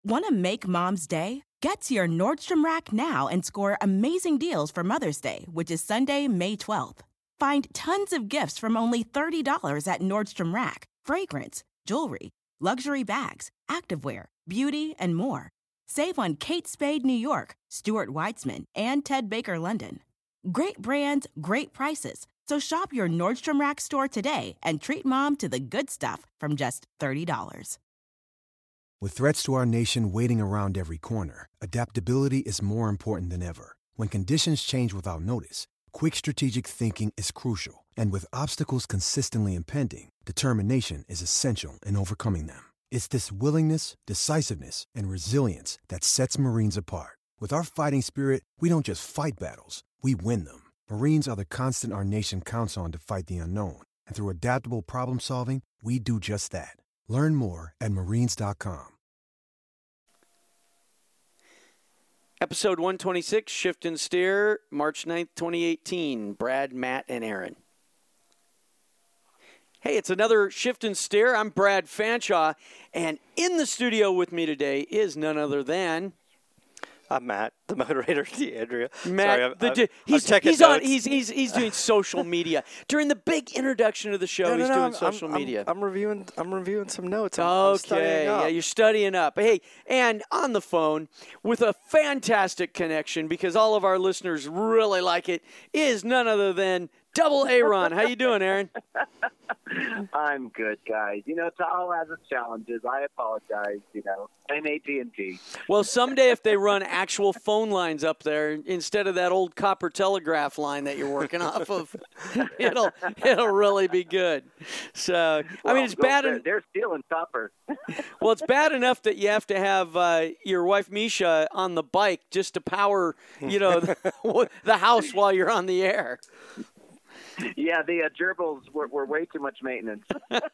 Want to make Mom's day? Get to your Nordstrom Rack now and score amazing deals for Mother's Day, which is Sunday, May 12th. Find tons of gifts from only $30 at Nordstrom Rack. Fragrance, jewelry, luxury bags, activewear, beauty, and more. Save on Kate Spade New York, Stuart Weitzman, and Ted Baker London. Great brands, great prices. So shop your Nordstrom Rack store today and treat Mom to the good stuff from just $30. With threats to our nation waiting around every corner, adaptability is more important than ever. When conditions change without notice, quick strategic thinking is crucial. And with obstacles consistently impending, determination is essential in overcoming them. It's this willingness, decisiveness, and resilience that sets Marines apart. With our fighting spirit, we don't just fight battles, we win them. Marines are the constant our nation counts on to fight the unknown. And through adaptable problem solving, we do just that. Learn more at marines.com. Episode 126, Shift and Steer, March 9th, 2018. Brad, Matt, and Aaron. Hey, it's another Shift and Steer. I'm Brad Fanshaw, and in the studio with me today is none other than... I'm Matt, the moderator, DeAndrea. Matt, Sorry, he's doing social media. During the big introduction of the show, he's doing social media. I'm reviewing some notes. I'm studying up. Yeah, you're studying up. Hey, and on the phone with a fantastic connection, because all of our listeners really like it, is none other than Double Aaron. How you doing, Aaron? I'm good, guys. Tahoe has its challenges. I apologize, I'm AT&T. Well, someday if they run actual phone lines up there instead of that old copper telegraph line that you're working off of, it'll really be good. So, it's bad. They're stealing copper. Well, it's bad enough that you have to have your wife Misha on the bike just to power, the house while you're on the air. Yeah, the gerbils were way too much maintenance.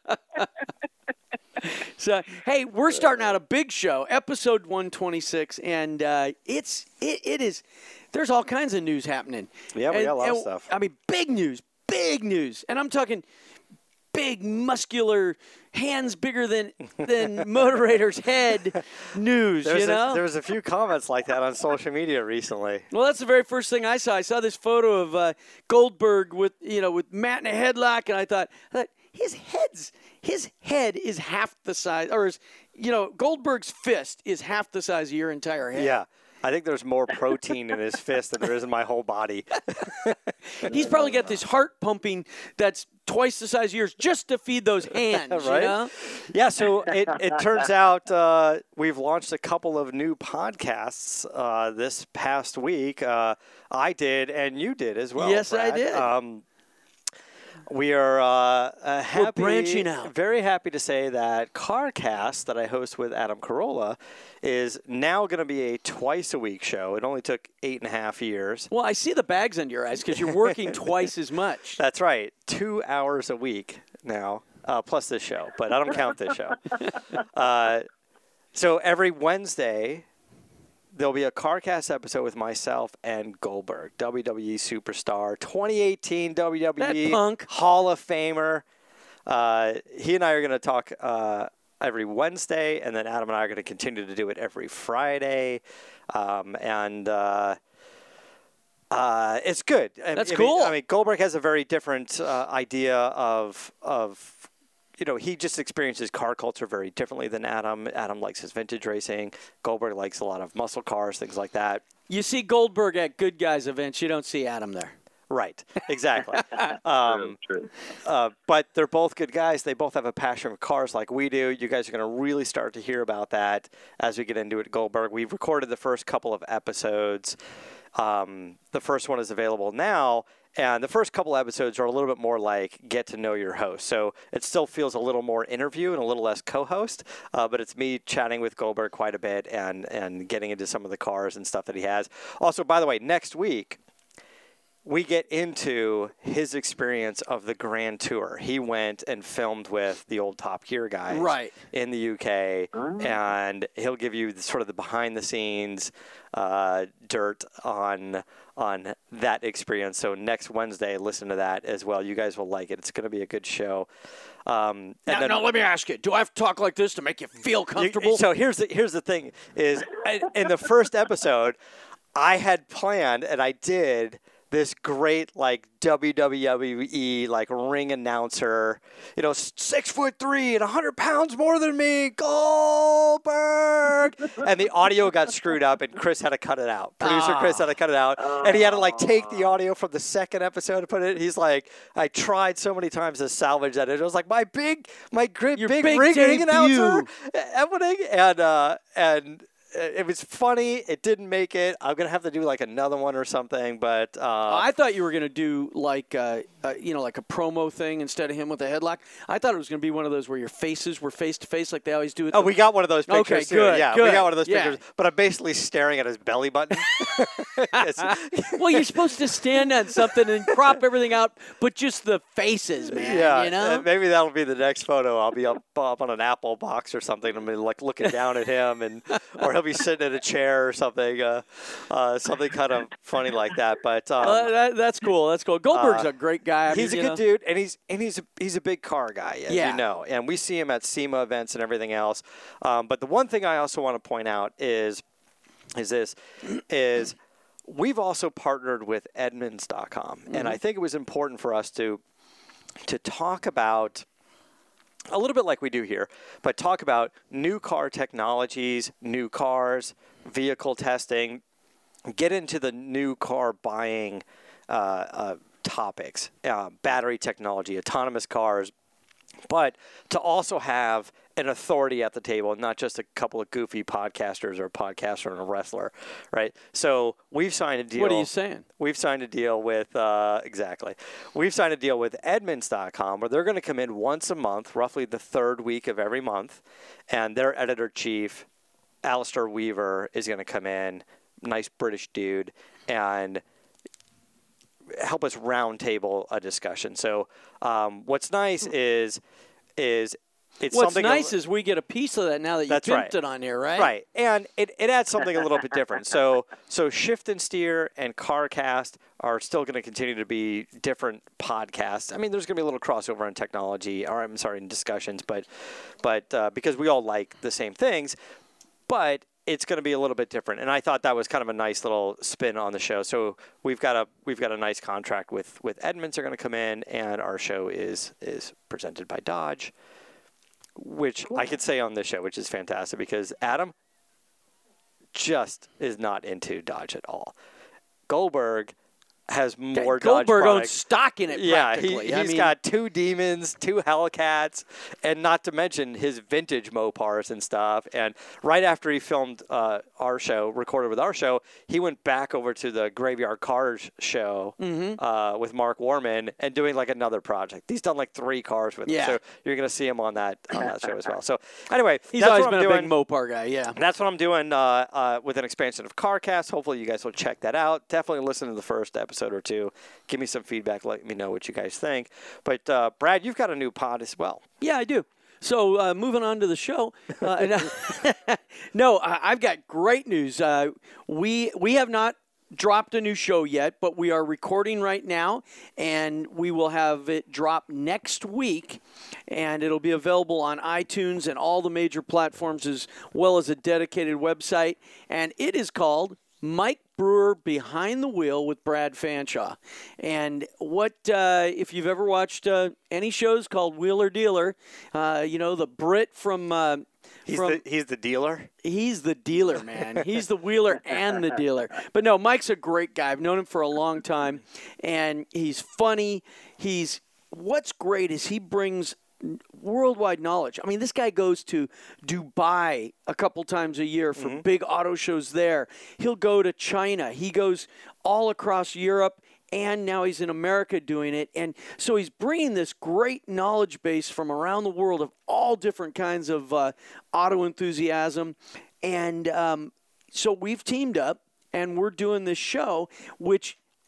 So, hey, we're starting out a big show, episode 126, and it is. There's all kinds of news happening. Yeah, we got a lot of stuff. Big news, and I'm talking big, muscular, hands bigger than moderator's head news. There was a few comments like that on social media recently. Well, that's the very first thing I saw. I saw this photo of Goldberg with Matt in a headlock, and I thought his head is half the size, or Goldberg's fist is half the size of your entire head. Yeah. I think there's more protein in his fist than there is in my whole body. He's probably got this heart pumping that's twice the size of yours just to feed those hands, right? Yeah, so it turns out we've launched a couple of new podcasts this past week. I did, and you did as well, Yes, Brad. I did. We are We're branching out. Very happy to say that CarCast that I host with Adam Carolla is now going to be a twice-a-week show. It only took 8.5 years. Well, I see the bags under your eyes because you're working twice as much. That's right. 2 hours a week now, plus this show. But I don't count this show. So every Wednesday, there'll be a CarCast episode with myself and Goldberg, WWE Superstar, 2018 WWE Hall of Famer. He and I are going to talk every Wednesday, and then Adam and I are going to continue to do it every Friday. It's good. That's cool. Goldberg has a very different idea of he just experiences car culture very differently than Adam. Adam likes his vintage racing. Goldberg likes a lot of muscle cars, things like that. You see Goldberg at Good Guys events. You don't see Adam there. Right, exactly. True. But they're both good guys. They both have a passion for cars like we do. You guys are going to really start to hear about that as we get into it at Goldberg. We've recorded the first couple of episodes. The first one is available now. And the first couple episodes are a little bit more like get to know your host. So it still feels a little more interview and a little less co-host. But it's me chatting with Goldberg quite a bit and getting into some of the cars and stuff that he has. Also, by the way, next week, we get into his experience of the Grand Tour. He went and filmed with the old Top Gear guys in the UK, and he'll give you sort of the behind-the-scenes dirt on that experience. So next Wednesday, listen to that as well. You guys will like it. It's going to be a good show. Now, let me ask you: do I have to talk like this to make you feel comfortable? So here's the thing: is in the first episode, I had planned, and I did this great like WWE like ring announcer, 6'3" and 100 pounds more than me, Goldberg, and the audio got screwed up, and Chris had to cut it out. Producer Chris had to cut it out, and he had to like take the audio from the second episode and put it. He's like, I tried so many times to salvage that. It was like my big ring announcer happening, and. It was funny. It didn't make it. I'm gonna have to do like another one or something. But I thought you were gonna do like like a promo thing instead of him with a headlock. I thought it was gonna be one of those where your faces were face to face like they always do. We got one of those pictures. Okay, too. good. Yeah, good. We got one of those pictures. But I'm basically staring at his belly button. Well, you're supposed to stand on something and crop everything out, but just the faces, man. Yeah, maybe that'll be the next photo. I'll be up on an Apple box or something. I'm like looking down at him, or he'll be sitting in a chair or something, something kind of funny like that. But that's cool. That's cool. Goldberg's a great guy. He's a good dude, and he's a big car guy, as you know. And we see him at SEMA events and everything else. But the one thing I also want to point out is we've also partnered with Edmunds.com, and I think it was important for us to talk about, a little bit like we do here, but talk about new car technologies, new cars, vehicle testing, get into the new car buying topics, battery technology, autonomous cars, but to also have an authority at the table, not just a couple of goofy podcasters or a podcaster and a wrestler, right? So we've signed a deal. What are you saying? We've signed a deal with, exactly. We've signed a deal with Edmunds.com where they're going to come in once a month, roughly the third week of every month, and their editor-chief, Alistair Weaver, is going to come in, nice British dude, and help us roundtable a discussion. So what's nice is what's nice is we get a piece of that now that you pimped it on here, right? Right, and it adds something a little bit different. So Shift and Steer and CarCast are still going to continue to be different podcasts. I mean, there's going to be a little crossover in technology, in discussions, but because we all like the same things, but it's going to be a little bit different. And I thought that was kind of a nice little spin on the show. So we've got a nice contract with Edmunds. They're going to come in, and our show is presented by Dodge, which I could say on this show, which is fantastic because Adam just is not into Dodge at all. Goldberg has more Dodge Goldberg owns products. stock in it practically. Yeah, he's got 2 Demons, 2 Hellcats, and not to mention his vintage Mopars and stuff. And right after he filmed our show, recorded with our show, he went back over to the Graveyard Cars show with Mark Warman and doing like another project. He's done like 3 cars with him. So you're going to see him on that show as well. So anyway, he's always been a big Mopar guy, That's what I'm doing with an expansion of CarCast. Hopefully you guys will check that out. Definitely listen to the first episode or 2. Give me some feedback. Let me know what you guys think. But Brad, you've got a new pod as well. Yeah, I do. So moving on to the show. No, I've got great news. We have not dropped a new show yet, but we are recording right now, and we will have it drop next week, and it'll be available on iTunes and all the major platforms as well as a dedicated website, and it is called Mike Brewer Behind the Wheel with Brad Fanshaw. And what, if you've ever watched any shows called Wheeler Dealer, the Brit from... He's the dealer? He's the dealer, man. He's the wheeler and the dealer. But no, Mike's a great guy. I've known him for a long time, and he's funny. What's great is he brings worldwide knowledge. I mean, this guy goes to Dubai a couple times a year for big auto shows there. He'll go to China. He goes all across Europe, and now he's in America doing it. And so he's bringing this great knowledge base from around the world of all different kinds of auto enthusiasm. And so we've teamed up, and we're doing this show, which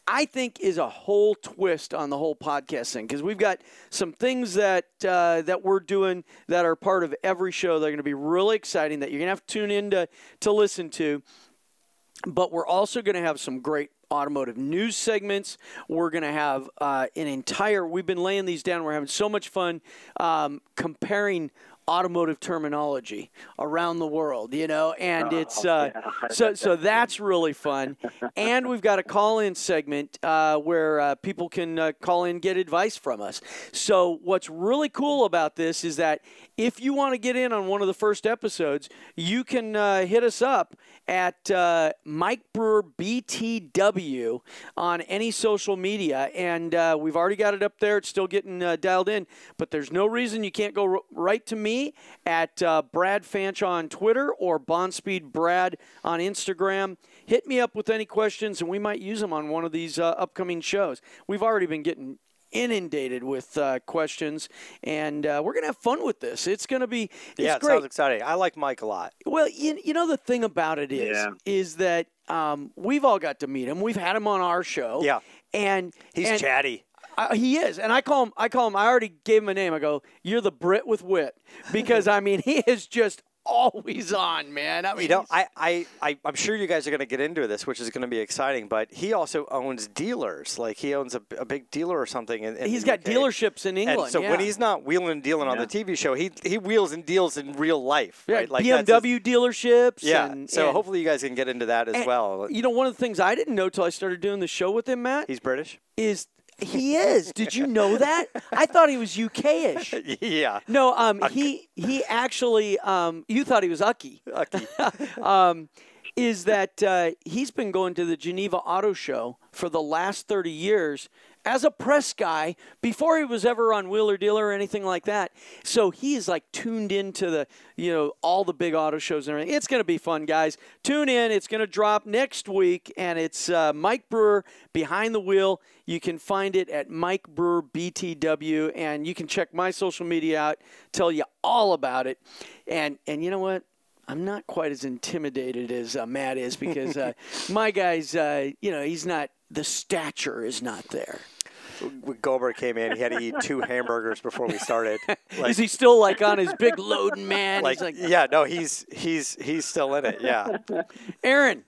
I think is a whole twist on the whole podcast thing, because we've got some things that we're doing that are part of every show that are going to be really exciting that you're going to have to tune in to listen to. But we're also going to have some great automotive news segments. We're going to have we've been laying these down. We're having so much fun comparing automotive terminology around the world, and so that's really fun. And we've got a call-in segment where people can call in, get advice from us. So what's really cool about this is that if you want to get in on one of the first episodes, you can hit us up at Mike Brewer BTW on any social media, and we've already got it up there. It's still getting dialed in, but there's no reason you can't go right to me at Brad Fanch on Twitter or Bondspeed Brad on Instagram. Hit me up with any questions, and we might use them on one of these upcoming shows. We've already been getting inundated with questions, and we're going to have fun with this. It's going to be it great. Sounds exciting. I like Mike a lot. Well, you know, the thing about it is that we've all got to meet him. We've had him on our show. Yeah. And he's chatty. He is, and I call him. I already gave him a name. I go, "You're the Brit with wit," because I mean, he is just always on, man. I mean, I'm sure you guys are going to get into this, which is going to be exciting. But he also owns dealers. Like he owns a big dealer or something. He's got dealerships in England. And so when he's not wheeling and dealing on the TV show, he wheels and deals in real life. Yeah, right? Like BMW dealerships. Yeah. So hopefully you guys can get into that as well. You know, one of the things I didn't know till I started doing the show with him, Matt. He's British. He is. Did you know that? I thought he was UK-ish. Yeah. No, he actually, you thought he was Ucky. Is that he's been going to the Geneva Auto Show for the last 30 years as a press guy before he was ever on Wheeler Dealer or anything like that. So he is like tuned into all the big auto shows and everything. It's going to be fun, guys. Tune in. It's going to drop next week, and it's Mike Brewer Behind the Wheel. You can find it at Mike Brewer BTW, and you can check my social media out, tell you all about it. And you know what? I'm not quite as intimidated as Matt is, because my guy's, he's not, the stature is not there. When Goldberg came in, he had to eat 2 hamburgers before we started. Is he still like on his big loading man? He's yeah, no, he's still in it. Yeah. Aaron.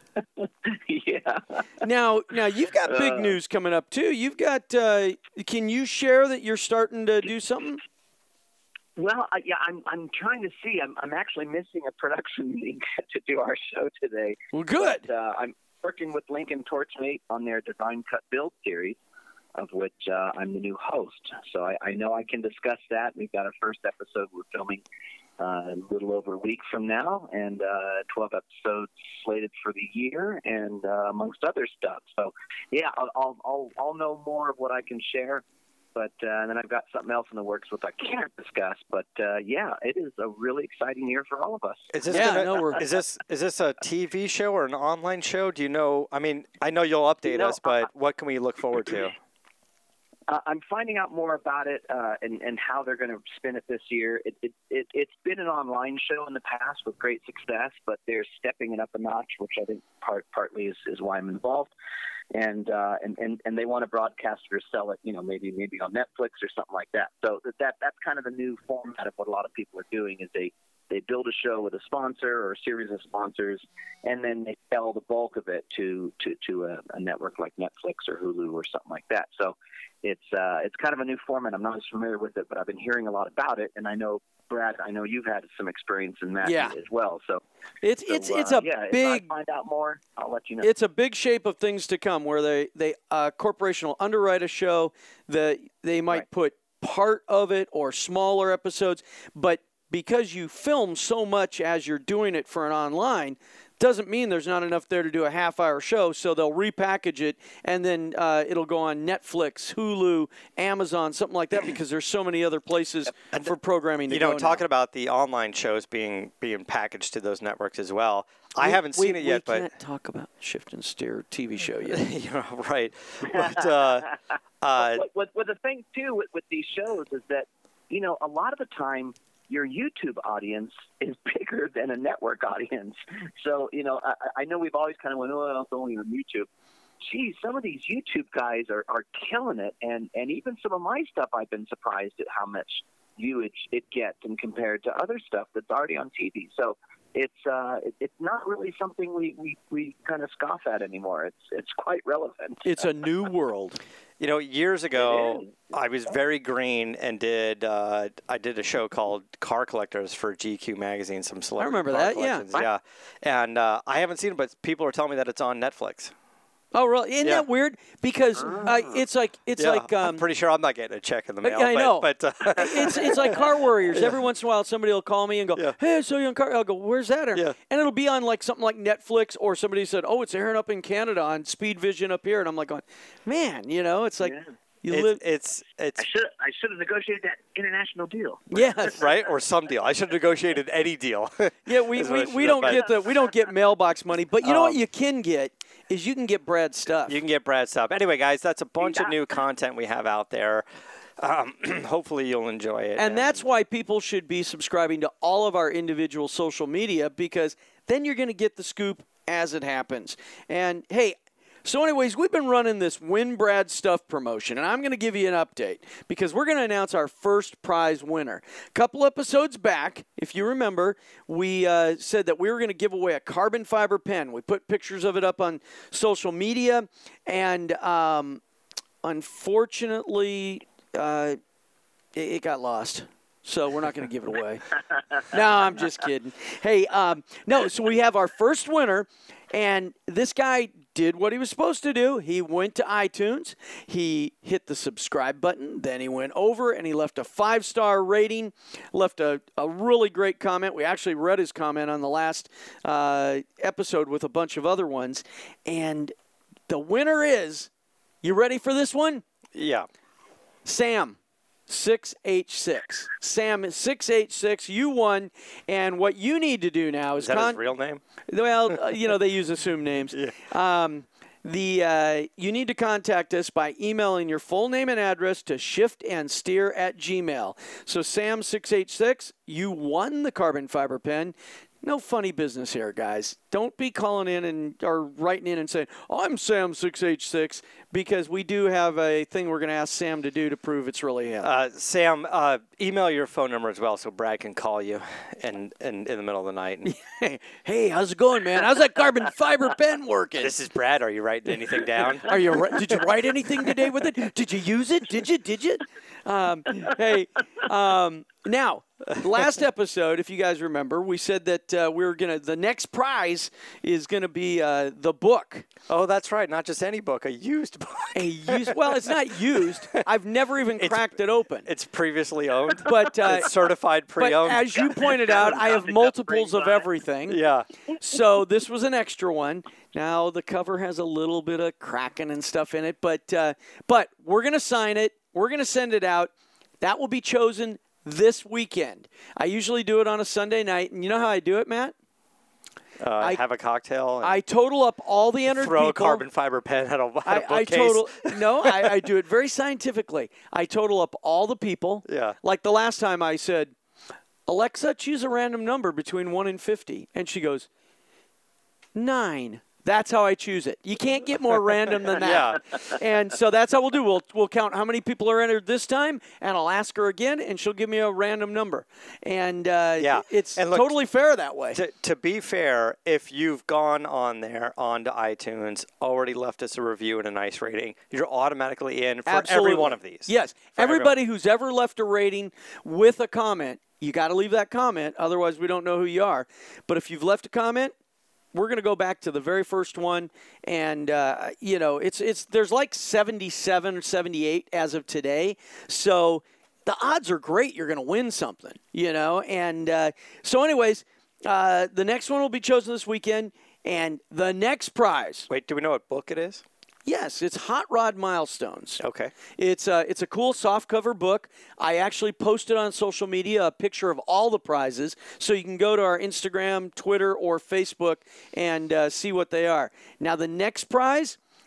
Yeah. Now you've got big news coming up too. You've got. Can you share that you're starting to do something? Well, I'm trying to see. I'm actually missing a production meeting to do our show today. Well, good. But, I'm working with Lincoln Torchmate on their Design Cut Build series, of which I'm the new host. So I know I can discuss that. We've got our first episode we're filming a little over a week from now, and 12 episodes slated for the year, and amongst other stuff. So, yeah, I'll know more of what I can share. But then I've got something else in the works which I can't discuss. But yeah, it is a really exciting year for all of us. Is this a TV show or an online show? Do you know? I mean, I know you'll update us, but what can we look forward to? I'm finding out more about it and how they're going to spin it this year. It's been an online show in the past with great success, but they're stepping it up a notch, which I think partly is why I'm involved. And they want to broadcast it or sell it, maybe on Netflix or something like that. So that's kind of the new format of what a lot of people are doing is they build a show with a sponsor or a series of sponsors, and then they sell the bulk of it to a network like Netflix or Hulu or something like that. So it's kind of a new format. I'm not as familiar with it, but I've been hearing a lot about it, and I know, Brad, you've had some experience in that as well. So it's a big. If I find out more, I'll let you know. It's a big shape of things to come, where they corporation will underwrite a show that they might put part of it or smaller episodes, but because you film so much as you're doing it for an online, doesn't mean there's not enough there to do a half-hour show, so they'll repackage it, and then it'll go on Netflix, Hulu, Amazon, something like that, because there's so many other places for programming to go talking now. About the online shows being packaged to those networks as well. I haven't seen it yet, but we can't talk about Shift and Steer TV show yet. Right. But what the thing, too, with these shows is that, a lot of the time, your YouTube audience is bigger than a network audience. So, I know we've always kind of went, it's only on YouTube. geez, some of these YouTube guys are killing it, and even some of my stuff, I've been surprised at how much viewage it gets and compared to other stuff that's already on TV. So it's not really something we kind of scoff at anymore. It's quite relevant. It's a new world. You know, years ago, I was very green and I did a show called Car Collectors for GQ magazine. Some celebrity remember car that, collections. Yeah. And I haven't seen it, but people are telling me that it's on Netflix. Oh, really? Isn't that weird? Because it's like I'm pretty sure I'm not getting a check in the mail. I know. But it's like Car Warriors. Every once in a while, somebody will call me and go, "Hey, I saw you on Car." I'll go, "Where's that?" And it'll be on like something like Netflix, or somebody said, "Oh, it's airing up in Canada on Speed Vision up here," and I'm like, going, "Man, you know, it's like." You live. I should have negotiated that international deal. Yes, right, or some deal. I should have negotiated any deal. Yeah, we don't get mailbox money, but you know what you can get is you can get Brad's stuff. You can get Brad's stuff. Anyway, guys, that's a bunch of new content we have out there. Hopefully you'll enjoy it. And that's why people should be subscribing to all of our individual social media, because then you're going to get the scoop as it happens. And hey. So anyways, we've been running this Win Brad Stuff promotion, and I'm going to give you an update because we're going to announce our first prize winner. A couple episodes back, if you remember, we said that we were going to give away a carbon fiber pen. We put pictures of it up on social media, and unfortunately, it got lost. So we're not going to give it away. No, I'm just kidding. Hey, no, so we have our first winner, and this guy did what he was supposed to do. He went to iTunes. He hit the subscribe button. Then he went over and he left a 5-star rating, left a really great comment. We actually read his comment on the last episode with a bunch of other ones. And the winner is, you ready for this one? Yeah. Sam. 6H6. Sam 6H6, you won, and what you need to do now is that his real name? Well, they use assumed names. Yeah. You need to contact us by emailing your full name and address to shiftandsteer@gmail. So Sam 6H6, you won the carbon fiber pen. No funny business here, guys. Don't be calling in or writing in and saying, "Oh, I'm Sam 6H6," because we do have a thing we're going to ask Sam to do to prove it's really him. Sam, email your phone number as well so Brad can call you in the middle of the night. Hey, how's it going, man? How's that carbon fiber pen working? This is Brad. Are you writing anything down? Did you write anything today with it? Did you use it? Did you? Now, last episode, if you guys remember, we said that the next prize is gonna be the book. Oh, that's right. Not just any book, a used book. Well, it's not used. I've never even cracked it open. It's previously owned, but it's certified pre-owned. But as you pointed out, I have multiples of everything. Yeah. So this was an extra one. Now the cover has a little bit of cracking and stuff in it, but we're gonna sign it. We're gonna send it out. That will be chosen this weekend. I usually do it on a Sunday night, and you know how I do it, Matt? I have a cocktail. I total up all the entered people. Throw a people. carbon fiber pen at a bookcase. I do it very scientifically. I total up all the people. Yeah. Like the last time I said, "Alexa, choose a random number between 1 and 50," and she goes, 9. That's how I choose it. You can't get more random than that. Yeah. And so that's how we'll do. We'll count how many people are entered this time, and I'll ask her again, and she'll give me a random number. And it's totally fair that way. To be fair, if you've gone onto iTunes, already left us a review and a nice rating, you're automatically in for every one of these. Yes. Everybody who's ever left a rating with a comment, you got to leave that comment. Otherwise, we don't know who you are. But if you've left a comment, we're going to go back to the very first one, and there's like 77 or 78 as of today. So the odds are great you're going to win something, And so, anyways, the next one will be chosen this weekend, and the next prize. Wait, do we know what book it is? Yes, it's Hot Rod Milestones. Okay. It's a cool softcover book. I actually posted on social media a picture of all the prizes, so you can go to our Instagram, Twitter, or Facebook and see what they are. Now, the next prize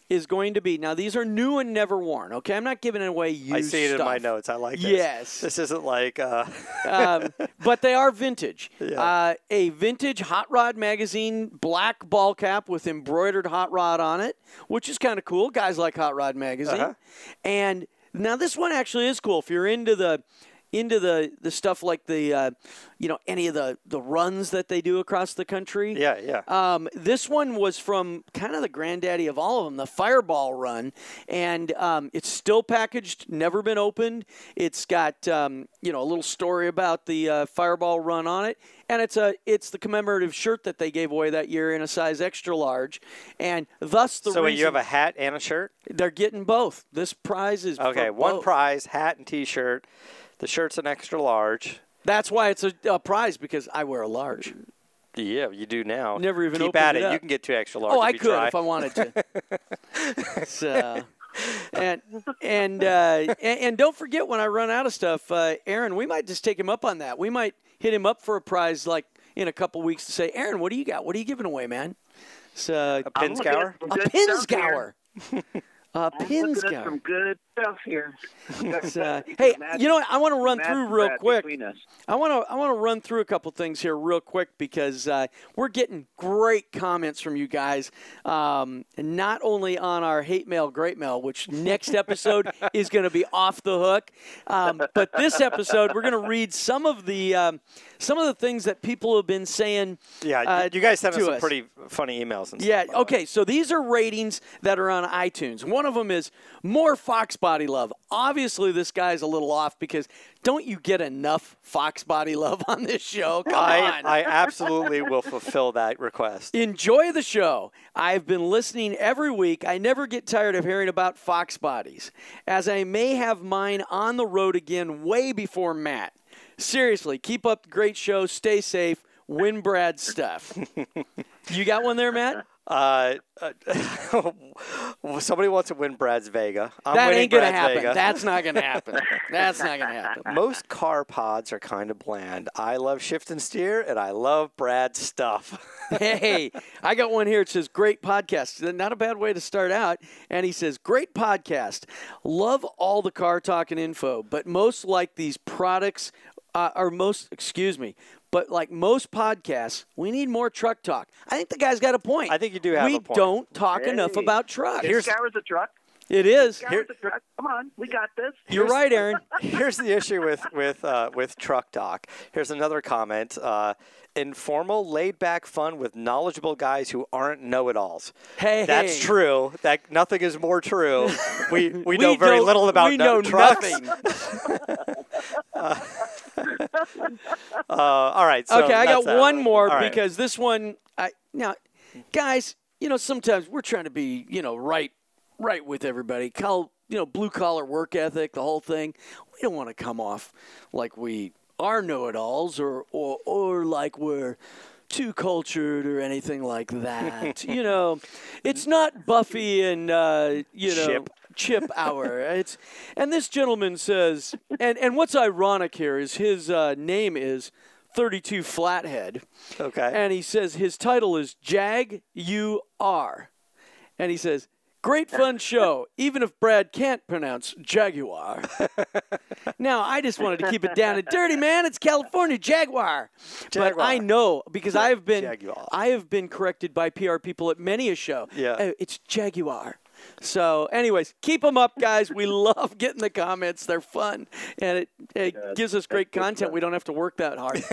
is going to be, now these are new and never worn, okay? I'm not giving away used I see it stuff. in my notes. I like this. Yes. This isn't like... But they are vintage. Yeah. A vintage Hot Rod Magazine black ball cap with embroidered Hot Rod on it, which is kind of cool. Guys like Hot Rod Magazine. Uh-huh. And now this one actually is cool. If you're into the stuff like the any of the runs that they do across the country. Yeah. This one was from kind of the granddaddy of all of them, the Fireball run, and it's still packaged, never been opened. It's got a little story about the Fireball run on it, and it's the commemorative shirt that they gave away that year in a size extra large, and thus the So reason you have a hat and a shirt? they're getting both. This prize is Okay, for one both. prize, hat and T-shirt. The shirt's an extra large. That's why it's a prize, because I wear a large. Yeah, you do now. Never even Keep opened at it it. up. You can get 2 extra large. Oh, if I you could try. if I wanted to. So, and don't forget, when I run out of stuff, Aaron, we might just take him up on that. We might hit him up for a prize like in a couple weeks to say, Aaron, what do you got? What are you giving away, man? So A pin scour? a pin scour. A pin Looking at scour. some good stuff here. Hey, you know what? I want to run through real quick. Between us. I want to run through a couple things here real quick, because we're getting great comments from you guys, not only on our hate mail, great mail, which next episode is going to be off the hook, but this episode we're going to read some of the things that people have been saying. Yeah, you guys sent us to some us. pretty funny emails and Yeah, stuff. okay, so these are ratings that are on iTunes. One of them is more Fox Body love. Obviously, this guy's a little off, because don't you get enough Fox Body love on this show? Come on. I absolutely will fulfill that request. Enjoy the show. I've been listening every week. I never get tired of hearing about Fox Bodies, as I may have mine on the road again way before Matt. Seriously, keep up the great show. Stay safe. Win Brad stuff. You got one there, Matt? Somebody wants to win Brad's Vega. I'm That winning ain't going to Brad's happen. Vega. That's not going to happen. That's not going to happen. Most car pods are kind of bland. I love shift and steer, and I love Brad's stuff. Hey, I got one here. It says, great podcast. Not a bad way to start out. And he says, great podcast. Love all the car talk and info, but most like these products but like most podcasts, we need more truck talk. I think the guy's got a point. I think you do have a point. We don't talk enough about trucks. This guy was a truck. It is. This guy was a truck. Come on, we got this. You're right, Aaron. Here's the issue with truck talk. Here's another comment. Informal, laid-back fun with knowledgeable guys who aren't know-it-alls. Hey, That's true. That nothing is more true. We know very little about we know trucks. nothing. All right. So Okay, I got that's that. one more, All right. because this one, now, guys, sometimes we're trying to be, right with everybody. Blue collar work ethic, the whole thing. We don't want to come off like we are know-it-alls or like we're too cultured or anything like that. It's not Buffy and Chip hour. And this gentleman says, and what's ironic here is his name is 32 Flathead. Okay. And he says his title is Jag You Are. And he says, great fun show, even if Brad can't pronounce Jaguar. Now, I just wanted to keep it down and dirty, man. It's California Jaguar. But I know, because I have been corrected by PR people at many a show. Yeah. It's Jaguar. So, anyways, keep them up, guys. We love getting the comments. They're fun. And it gives us great content. We don't have to work that hard.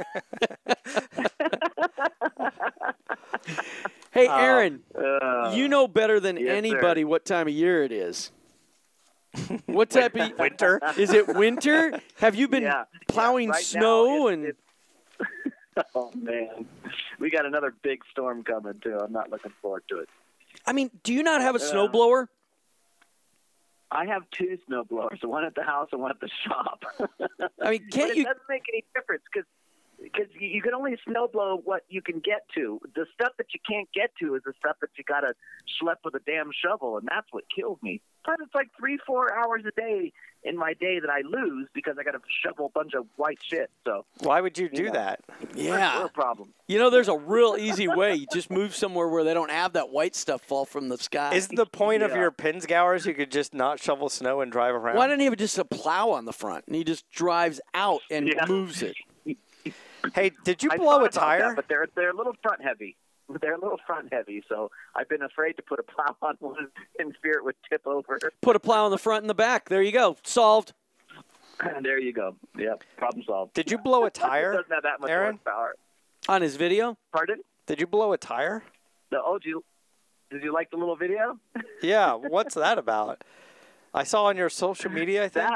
Hey, Aaron, you know better than anybody what time of year it is. What type of winter? Is it winter? Have you been plowing Right snow now, oh man, we got another big storm coming too. I'm not looking forward to it. I mean, do you not have a snowblower? I have 2 snowblowers, one at the house and one at the shop. I mean, But it doesn't make any difference because because you can only snowblow what you can get to. The stuff that you can't get to is the stuff that you got to schlep with a damn shovel, and that's what kills me. But it's like 3-4 hours a day in my day that I lose because I got to shovel a bunch of white shit. So why would you do that? Yeah. No problem. You know, there's a real easy way. You just move somewhere where they don't have that white stuff fall from the sky. Is the point of your Pinzgauers you could just not shovel snow and drive around? Why don't he have just a plow on the front and he just drives out and moves it? Hey, did you I blow thought a about tire? that, but they're a little front heavy. They're a little front heavy, so I've been afraid to put a plow on one in fear it would tip over. Put a plow in the front and the back. There you go. Solved. There you go. Yep, problem solved. Did you blow a It tire, doesn't have that much Aaron? horsepower. On his video? Pardon? Did you blow a tire? Did you like the little video? Yeah, what's that about? I saw on your social media, I think.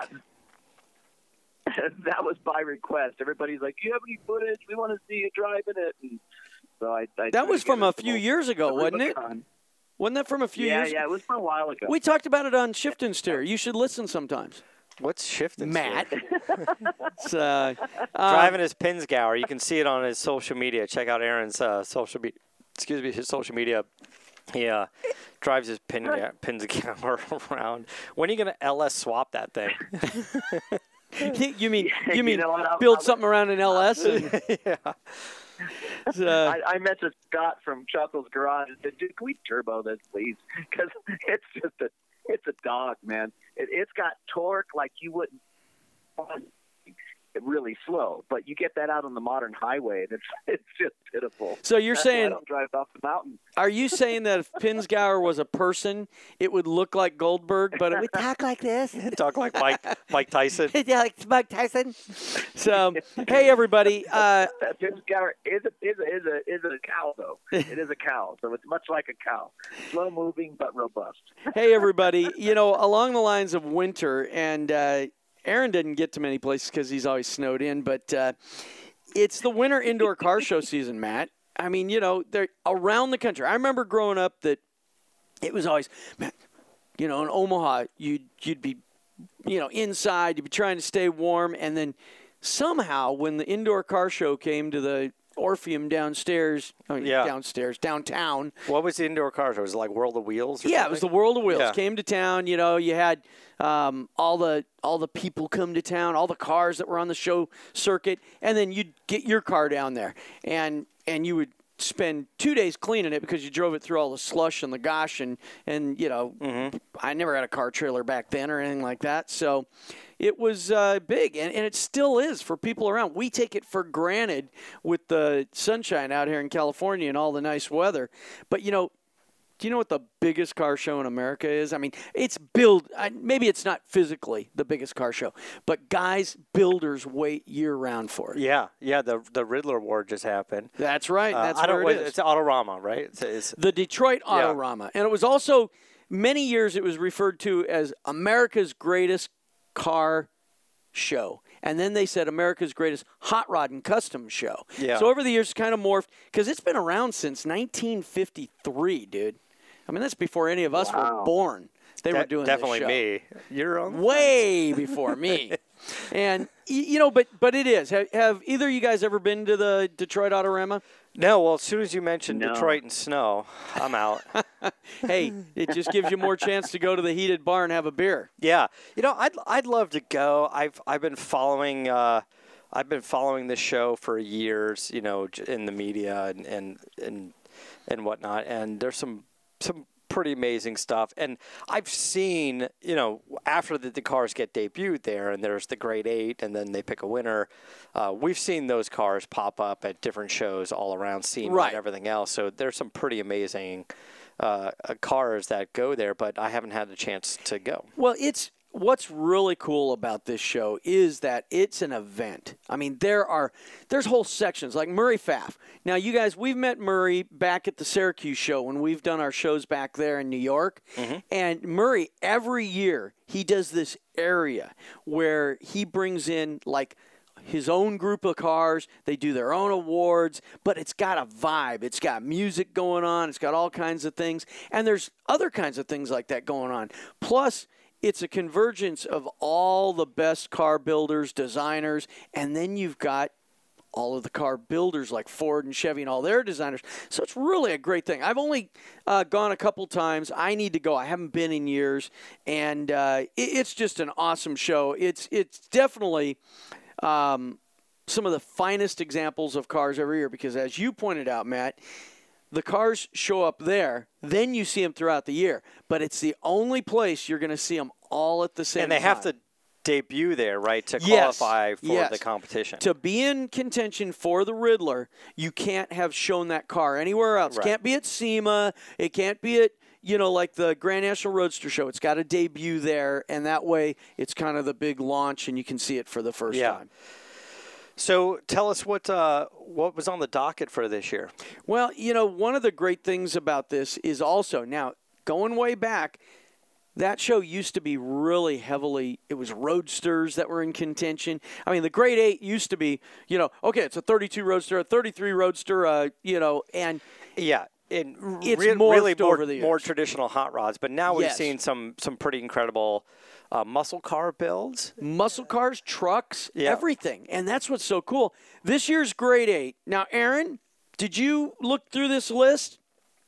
That was by request. Everybody's like, "You have any footage? We want to see you driving it." And so I That was from a few years ago, wasn't it? Wasn't that from a few years ago? Yeah, it was from a while ago. We talked about it on Shift and Steer. You should listen sometimes. What's shifting? Matt. It's, Driving his Pinzgauer. You can see it on his social media. Check out Aaron's social media. His social media. He drives his Pinzgauer around. When are you going to LS swap that thing? You mean what, build something around an LS? And, Yeah. I messaged Scott from Chuckle's Garage and said, "Dude, can we turbo this, please? Because it's a dog, man. It's got torque like you wouldn't want really slow, but you get that out on the modern highway, and it's just pitiful." So you're That's why saying, I don't drive off the mountain. are you saying that if Pinzgauer was a person, it would look like Goldberg, but it would talk like this? Talk like Mike Tyson. Yeah, like Mike Tyson. So, hey everybody. That Pinzgauer is a cow, though. It is a cow, so it's much like a cow, slow moving but robust. Hey everybody. You know, along the lines of winter, and Aaron didn't get to many places because he's always snowed in, but it's the winter indoor car show season, Matt. I mean, you know, they're around the country. I remember growing up that it was always, man, you know, in Omaha, you'd be, you know, inside, you'd be trying to stay warm, and then somehow when the indoor car show came to the Orpheum downtown. What was the indoor car show? Was it like World of Wheels? Or Yeah, something? it was the World of Wheels. Yeah. Came to town. You know, you had all the people come to town, all the cars that were on the show circuit, and then you'd get your car down there, and you would spend 2 days cleaning it because you drove it through all the slush and the gosh, and you know, I never had a car trailer back then or anything like that, so it was big, and it still is for people around. We take it for granted with the sunshine out here in California and all the nice weather, but you know, do you know what the biggest car show in America is? I mean, maybe it's not physically the biggest car show, but guys, builders wait year-round for it. Yeah. The Riddler Award just happened. That's right. That's where it is. It's Autorama, right? It's the Detroit Autorama. And it was also, many years it was referred to as America's greatest car show. And then they said America's greatest hot rod and custom show. Yeah. So over the years, it's kind of morphed, because it's been around since 1953, dude. I mean, that's before any of us were born. They were doing definitely this show. me. You're on Way before me. And, you know, but it is. Have either of you guys ever been to the Detroit Autorama? No, well, as soon as you mentioned No. Detroit and snow, I'm out. Hey, it just gives you more chance to go to the heated bar and have a beer. Yeah, you know, I'd love to go. I've been following this show for years, you know, in the media and whatnot. And there's some pretty amazing stuff. And I've seen, you know, after the cars get debuted there, and there's the Grade 8, and then they pick a winner. We've seen those cars pop up at different shows all around, SEMA Right. and everything else. So there's some pretty amazing cars that go there, but I haven't had the chance to go. Well, what's really cool about this show is that it's an event. I mean, there's whole sections like Murray Pfaff. Now, you guys, we've met Murray back at the Syracuse show when we've done our shows back there in New York. And Murray, every year, he does this area where he brings in like his own group of cars. They do their own awards, but it's got a vibe. It's got music going on. It's got all kinds of things. And there's other kinds of things like that going on. Plus, it's a convergence of all the best car builders, designers, and then you've got all of the car builders like Ford and Chevy and all their designers. So it's really a great thing. I've only gone a couple times. I need to go. I haven't been in years, and it's just an awesome show. It's definitely some of the finest examples of cars every year because, as you pointed out, Matt, the cars show up there, then you see them throughout the year. But it's the only place you're going to see them all at the same time. And they have to debut there, right, to qualify for the competition. To be in contention for the Riddler, you can't have shown that car anywhere else. Right. It can't be at SEMA. It can't be at, like the Grand National Roadster Show. It's got to debut there, and that way it's kind of the big launch, and you can see it for the first time. So tell us what was on the docket for this year. Well, one of the great things about this is also, now, going way back, that show used to be really heavily, it was roadsters that were in contention. I mean, the Grade 8 used to be, okay, it's a 32 roadster, a 33 roadster, and yeah. It's really over the years. More traditional hot rods, but now we've seen some pretty incredible muscle car builds. Muscle cars, trucks, everything. And that's what's so cool. This year's Grade 8. Now, Aaron, did you look through this list?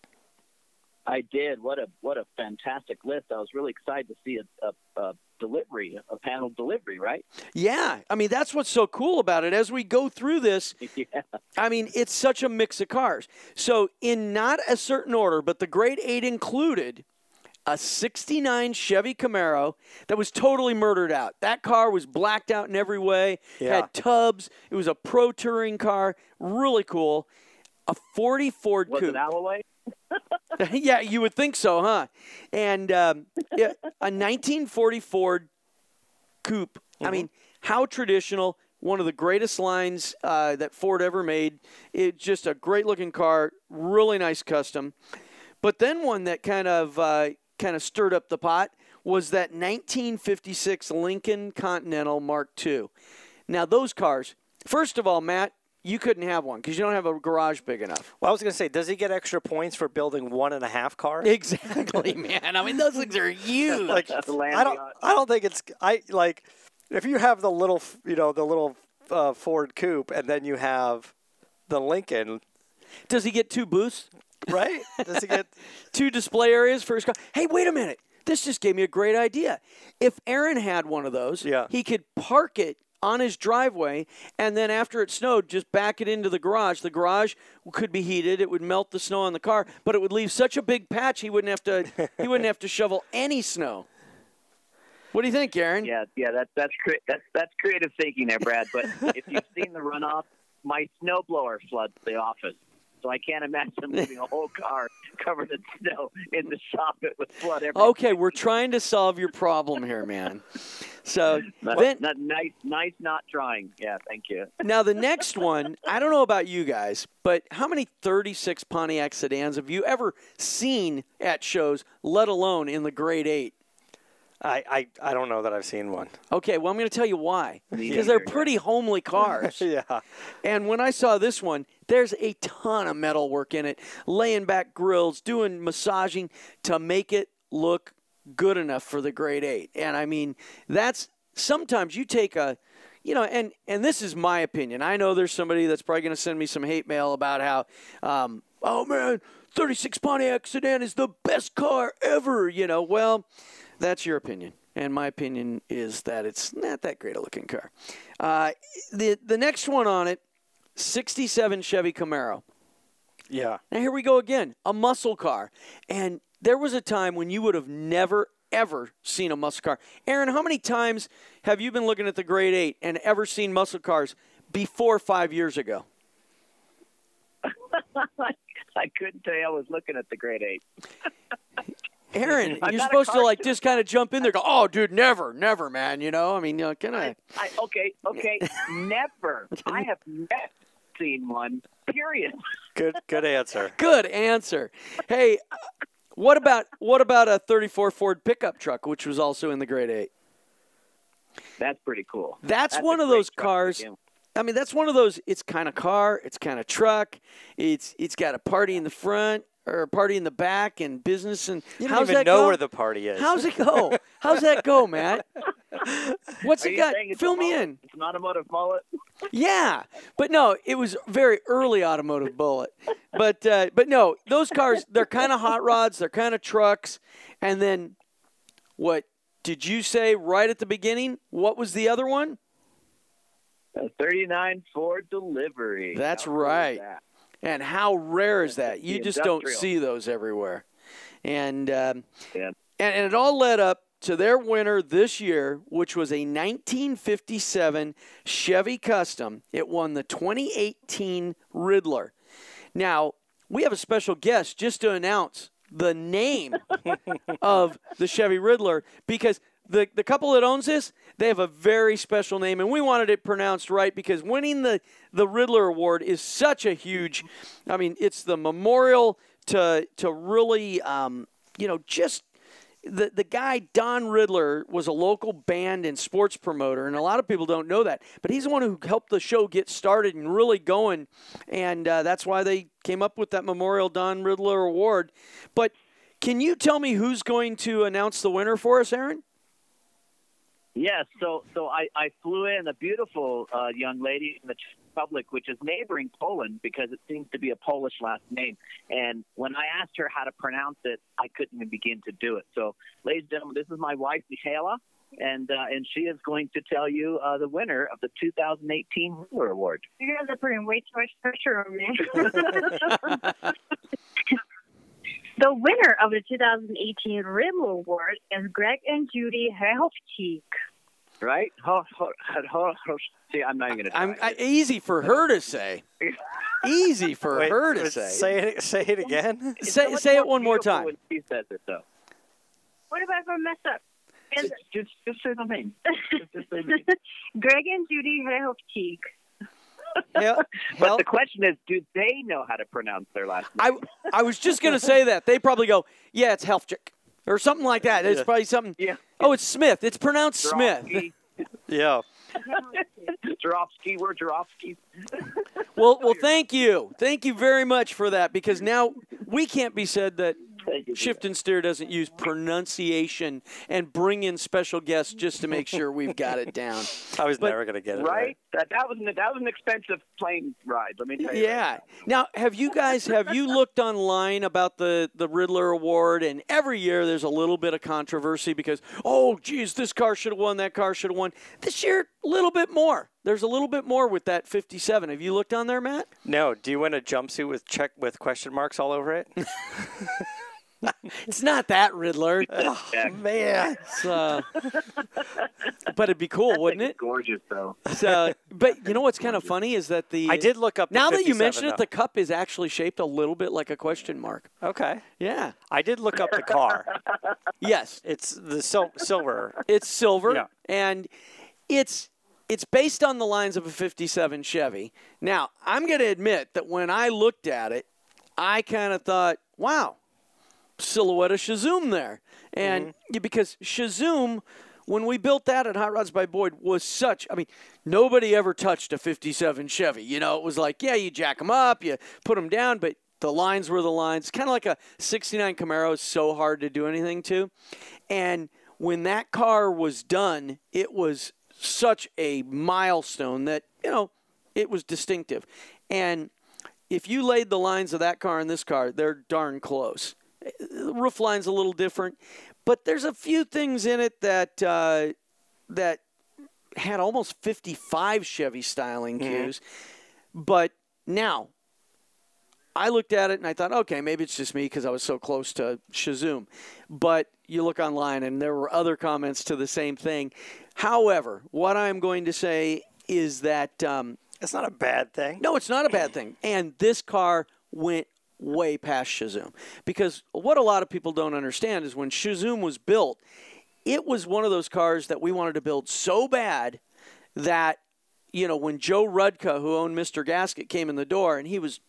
I did. What a fantastic list. I was really excited to see a delivery, a panel delivery, right? Yeah. I mean, that's what's so cool about it. As we go through this, I mean, it's such a mix of cars. So in not a certain order, but the Grade 8 included a 69 Chevy Camaro that was totally murdered out. That car was blacked out in every way, had tubs. It was a pro touring car, really cool. A 40 Ford Coupe. Was it Alloway? Yeah, you would think so, huh? And a 1940 Ford Coupe. Mm-hmm. I mean, how traditional. One of the greatest lines that Ford ever made. It's just a great-looking car, really nice custom. But then one that kind of stirred up the pot was that 1956 Lincoln Continental Mark II. Now, those cars, first of all, Matt, you couldn't have one because you don't have a garage big enough. Well, I was going to say, does he get extra points for building 1.5 cars? Exactly, man. I mean, those things are huge. I don't think it's if you have the little Ford Coupe and then you have the Lincoln. Does he get 2 booths? Right? Does he get 2 display areas for his car? Hey, wait a minute. This just gave me a great idea. If Aaron had one of those, he could park it on his driveway, and then after it snowed, just back it into the garage. The garage could be heated; it would melt the snow on the car, but it would leave such a big patch he wouldn't have to shovel any snow. What do you think, Aaron? Yeah, that's creative thinking there, Brad. But if you've seen the runoff, my snowblower floods the office. So I can't imagine leaving a whole car covered in snow in the shop. It would flood everything. Okay, we're trying to solve your problem here, man. So nice not trying. Yeah, thank you. Now the next one, I don't know about you guys, but how many 36 Pontiac sedans have you ever seen at shows, let alone in the Grade 8? I don't know that I've seen one. Okay, well, I'm going to tell you why. Because they're pretty homely cars. Yeah. And when I saw this one, there's a ton of metal work in it, laying back grills, doing massaging to make it look good enough for the Grade 8. And, I mean, that's sometimes you take a, and this is my opinion. I know there's somebody that's probably going to send me some hate mail about how, oh, man, 36 Pontiac sedan is the best car ever, Well, that's your opinion, and my opinion is that it's not that great a looking car. The next one on it, 67 Chevy Camaro. Yeah. Now here we go again, a muscle car. And there was a time when you would have never, ever seen a muscle car. Aaron, how many times have you been looking at the Grade 8 and ever seen muscle cars before 5 years ago? I couldn't tell you I was looking at the Grade 8. Aaron, you're supposed to just kind of jump in there and go, oh, dude, never, man, I mean, can I? Okay, never. I have never seen one, period. Good answer. Good answer. Hey, what about a 34 Ford pickup truck, which was also in the Grade 8? That's pretty cool. That's one of those cars. I mean, that's one of those, it's kind of car, it's kind of truck, it's got a party in the front. Or a party in the back and business and you don't even know where the party is. How's it go? How's that go, Matt? What's Are it you got? saying it's Fill a me mullet? in. It's an automotive mullet. Yeah, but no, it was very early automotive bullet. But no, those cars, they're kind of hot rods, they're kind of trucks. And then what did you say right at the beginning? What was the other one? 39 Ford Delivery. That's How cool is right. that? And how rare is that? You The just don't industrial. see those everywhere. And Yeah. and it all led up to their winner this year, which was a 1957 Chevy Custom. It won the 2018 Riddler. Now, we have a special guest just to announce the name of the Chevy Riddler, because the couple that owns this, they have a very special name, and we wanted it pronounced right, because winning the Riddler Award is such a huge, I mean, it's the memorial to really, just the guy, Don Riddler, was a local band and sports promoter, and a lot of people don't know that. But he's the one who helped the show get started and really going, and that's why they came up with that Memorial Don Riddler Award. But can you tell me who's going to announce the winner for us, Aaron? Yes, so I flew in a beautiful young lady in the Czech Republic, which is neighboring Poland, because it seems to be a Polish last name. And when I asked her how to pronounce it, I couldn't even begin to do it. So, ladies and gentlemen, this is my wife, Michaela, and she is going to tell you the winner of the 2018 Riddler Award. You guys are putting way too much pressure on me. The winner of the 2018 Riddler Award is Greg and Judy Hrechowczyk. Right? See, I'm not even going to try. Easy for her to say. Easy for her to say. Say it again. Say it one more time. When she says it, though. What if I mess up? Just say the name. Just say the name. Greg and Judy Hrechowczyk. But the question is, do they know how to pronounce their last name? I was just going to say that. They probably go, yeah, it's Helfchick, or something like that. It's probably something. Yeah. Oh, it's Smith. It's pronounced Smith. Yeah. Jarofsky, we're Jarofsky. Well, thank you. Thank you very much for that, because now we can't be said that Shift and Steer doesn't use pronunciation and bring in special guests just to make sure we've got it down. I was never going to get it right. That was an expensive plane ride. Let me tell you. Yeah. Now, have you looked online about the Riddler Award? And every year there's a little bit of controversy because, oh, geez, this car should have won, that car should have won. This year, a little bit more. There's a little bit more with that 57. Have you looked on there, Matt? No. Do you want a jumpsuit with question marks all over it? It's not that Riddler. Oh, man. But it'd be cool, wouldn't it? Gorgeous, though. So, but you know what's kind of funny is that I did look up the now that you 57, mention it, though. the cup is actually shaped a little bit like a question mark. Okay. Yeah. I did look up the car. Yes. It's the silver. It's silver, Yeah. and it's based on the lines of a 57 Chevy. Now, I'm going to admit that when I looked at it, I kind of thought, wow, silhouette of Shazoom there. And because Shazoom, when we built that at Hot Rods by Boyd, was nobody ever touched a 57 Chevy. You know, it was like, yeah, you jack them up, you put them down, but the lines were the lines. Kind of like a 69 Camaro is so hard to do anything to. And when that car was done, it was such a milestone that, it was distinctive. And if you laid the lines of that car and this car, they're darn close. The roof line's a little different, but there's a few things in it that had almost 55 Chevy styling cues. But now, I looked at it and I thought, okay, maybe it's just me because I was so close to Shazoom. But you look online and there were other comments to the same thing. However, what I'm going to say is that It's not a bad thing. no, it's not a bad thing. And this car went way past Shazoom. Because what a lot of people don't understand is when Shazoom was built, it was one of those cars that we wanted to build so bad that, when Joe Rudka, who owned Mr. Gasket, came in the door, and he was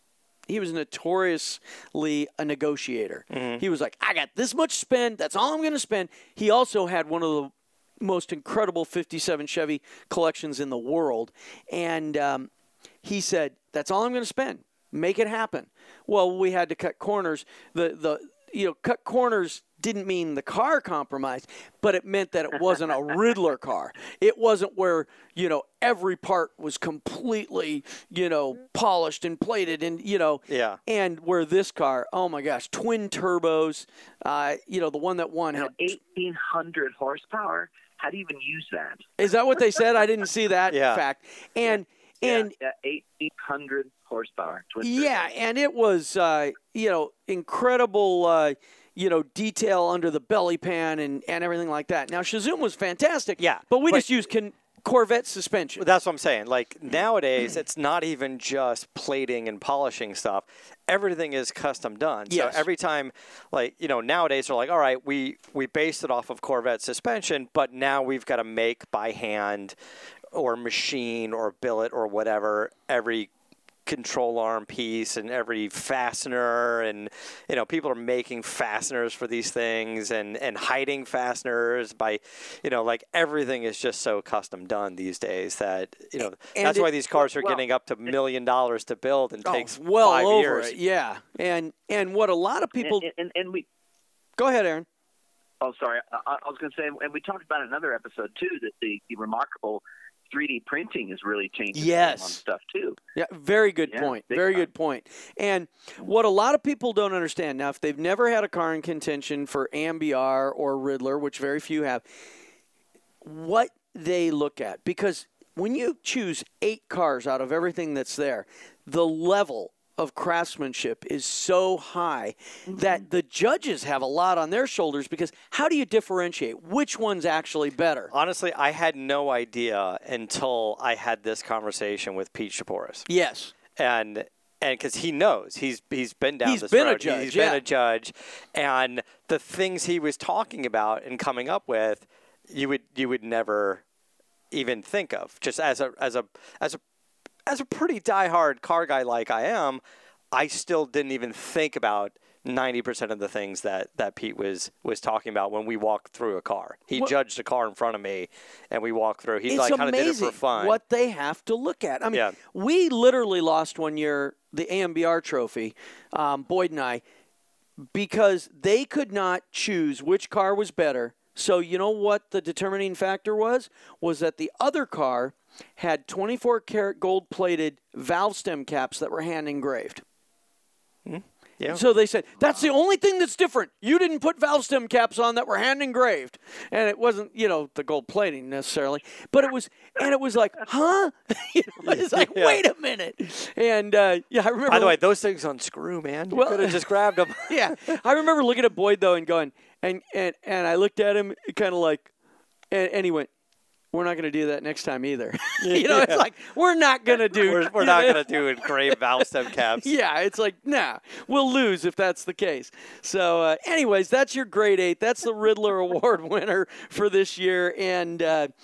notoriously a negotiator. He was like, I got this much spend. That's all I'm going to spend. He also had one of the most incredible 57 Chevy collections in the world. And he said, that's all I'm going to spend. Make it happen. Well, we had to cut corners. cut corners didn't mean the car compromised, but it meant that it wasn't a Riddler car. It wasn't where, every part was completely, polished and plated and, Yeah. and where this car, oh my gosh, twin turbos, the one that won Now, had. 1,800 horsepower. How do you even use that? Is that what they said? I didn't see that Yeah. fact. And 1,800 horsepower. Twin yeah, turbos. and it was, incredible, detail under the belly pan and everything like that. Now, Shazum was fantastic. Yeah, But we but- just used Corvette suspension. That's what I'm saying. Like nowadays, it's not even just plating and polishing stuff. Everything is custom done. Yes. So every time, nowadays they're like, all right, we based it off of Corvette suspension, but now we've got to make by hand or machine or billet or whatever every control arm piece and every fastener, and people are making fasteners for these things and hiding fasteners by everything is just so custom done these days that that's why these cars are getting up to $1 million to build and takes well 5 over years. it, yeah. And what a lot of people And we. go ahead, Aaron. Oh, sorry. I was going to say, and we talked about in another episode too, that the remarkable 3D printing is really changing Yes. on stuff too. Yeah, very good point. big Very time. good point. And what a lot of people don't understand now, if they've never had a car in contention for Ambiar or Riddler, which very few have, what they look at, because when you choose 8 cars out of everything that's there, the level of craftsmanship is so high that the judges have a lot on their shoulders, because how do you differentiate which one's actually better? Honestly, I had no idea until I had this conversation with Pete Shaporis. Yes. And because he knows he's been down He's this been a road. judge, He's yeah. been a judge, and the things he was talking about and coming up with, you would never even think of. Just as a pretty diehard car guy like I am, I still didn't even think about 90% of the things that Pete was talking about when we walked through a car. He judged a car in front of me, and we walked through. He's It's like kind of did it amazing for fun. what they have to look at. I mean, Yeah. we literally lost one year the AMBR trophy, Boyd and I, because they could not choose which car was better. So you know what the determining factor was? Was that the other car had 24-karat gold-plated valve stem caps that were hand engraved. Yeah. So they said, that's the only thing that's different. You didn't put valve stem caps on that were hand engraved. And it wasn't, the gold plating necessarily. But it was like, huh? It's like, Yeah. wait a minute. And, I remember. By the way, those things unscrew, man. You Well- could have just grabbed them. Yeah. I remember looking at Boyd, though, and going, and I looked at him kind of like, and he went, we're not going to do that next time either. It's like, we're not going to do. We're not going to do engraved valve stem caps. Yeah, it's like, nah, we'll lose if that's the case. So, anyways, that's your grade 8. That's the Riddler Award winner for this year. And,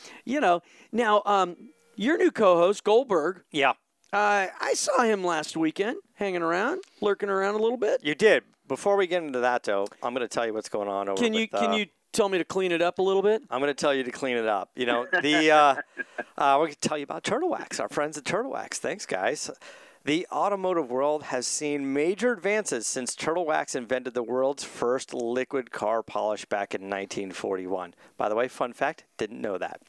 now your new co-host, Goldberg, Yeah, I saw him last weekend hanging around, lurking around a little bit. you did. Before we get into that, though, I'm going to tell you what's going on over Can you tell me to clean it up a little bit? I'm going to tell you to clean it up. We're going to tell you about Turtle Wax, our friends at Turtle Wax. Thanks, guys. The automotive world has seen major advances since Turtle Wax invented the world's first liquid car polish back in 1941. By the way, fun fact, didn't know that.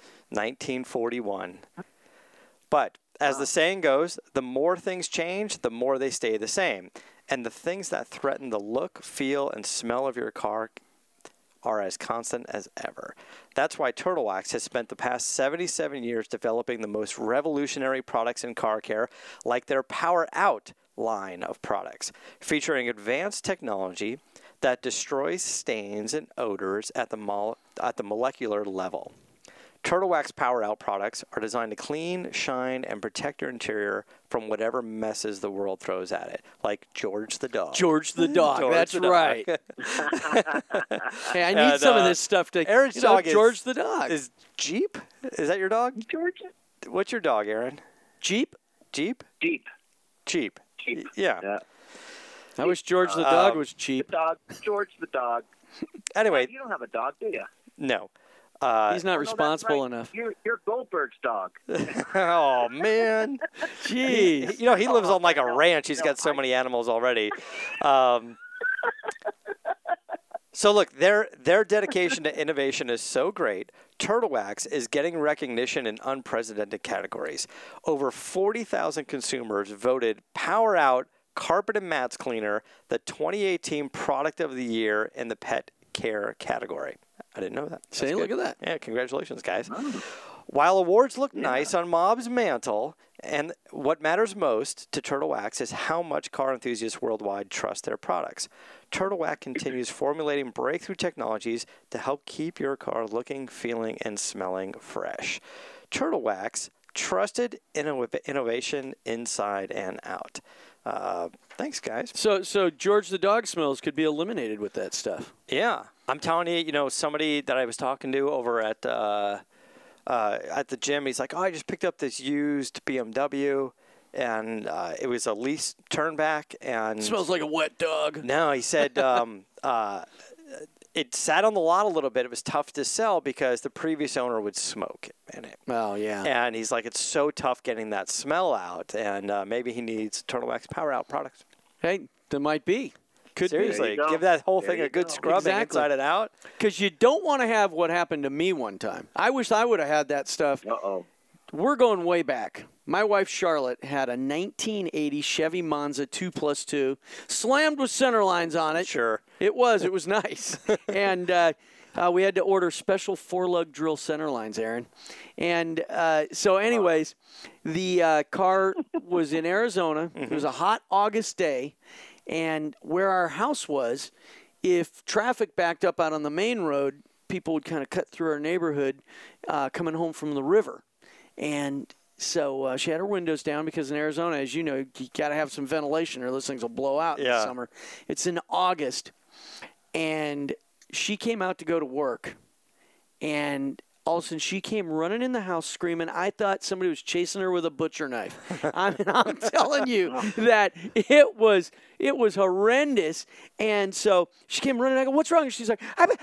1941. But as the saying goes, the more things change, the more they stay the same. And the things that threaten the look, feel, and smell of your car are as constant as ever. That's why Turtle Wax has spent the past 77 years developing the most revolutionary products in car care, like their Power Out line of products, featuring advanced technology that destroys stains and odors at the molecular level. Turtle Wax Power Out products are designed to clean, shine, and protect your interior from whatever messes the world throws at it, like George the dog. George the dog. George That's the dog. right. Hey, I need And, some of this stuff to. Aaron's dog George the dog. Is Jeep? Is that your dog? George? What's your dog, Aaron? Jeep? Jeep? Jeep. Cheap. Jeep. Yeah. Yeah. I wish George the dog was cheap. The dog. George the dog. Anyway, You don't have a dog, do you? no. He's not Oh, no, that's responsible right. enough. You're Goldberg's dog. Oh, man. Jeez. He lives on like a ranch. He's got so many animals already. So look, their dedication to innovation is so great. Turtle Wax is getting recognition in unprecedented categories. Over 40,000 consumers voted Power Out Carpet and Mats Cleaner the 2018 Product of the Year in the pet care category. I didn't know that. See, look at that. Yeah, congratulations, guys. While awards look nice on Mob's mantle, and what matters most to Turtle Wax is how much car enthusiasts worldwide trust their products. Turtle Wax continues formulating breakthrough technologies to help keep your car looking, feeling, and smelling fresh. Turtle Wax, trusted innovation inside and out. Thanks, guys. So George the dog smells could be eliminated with that stuff. Yeah, I'm telling you, somebody that I was talking to over at the gym, he's like, oh, I just picked up this used BMW, and it was a lease turnback, and Smells like a wet dog. no, he said it sat on the lot a little bit. It was tough to sell because the previous owner would smoke in it. Oh, yeah. And he's like, it's so tough getting that smell out, and maybe he needs Turtle Wax Power Out products. Hey, there might be. Could Seriously, go. give that whole There thing you a good go. scrubbing Exactly. inside and out. Because you don't want to have what happened to me one time. I wish I would have had that stuff. Uh-oh. We're going way back. My wife, Charlotte, had a 1980 Chevy Monza 2+2, slammed with center lines on it. Sure. It was nice. And we had to order special 4-lug drill center lines, Aaron. And so anyways, the car was in Arizona. It was a hot August day. And where our house was, if traffic backed up out on the main road, people would kind of cut through our neighborhood coming home from the river. And so she had her windows down because in Arizona, as you know, you got to have some ventilation or those things will blow out in the summer. It's in August. And she came out to go to work. And all of a sudden, she came running in the house screaming. I thought somebody was chasing her with a butcher knife. I mean, I'm telling you that it was horrendous. And so she came running. I go, what's wrong? And she's like,